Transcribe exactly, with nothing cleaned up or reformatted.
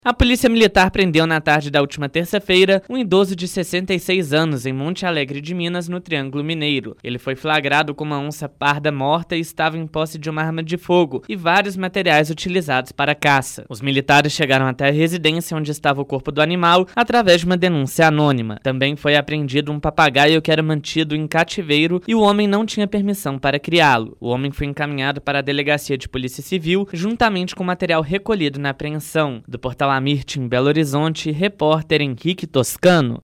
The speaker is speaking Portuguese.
A Polícia Militar prendeu na tarde da última terça-feira um idoso de sessenta e seis anos em Monte Alegre de Minas, no Triângulo Mineiro. Ele foi flagrado com uma onça parda morta e estava em posse de uma arma de fogo e vários materiais utilizados para caça. Os militares chegaram até a residência onde estava o corpo do animal através de uma denúncia anônima. Também foi apreendido um papagaio que era mantido em cativeiro e o homem não tinha permissão para criá-lo. O homem foi encaminhado para a Delegacia de Polícia Civil juntamente com material recolhido na apreensão. Do portal Amirte, em Belo Horizonte, repórter Henrique Toscano.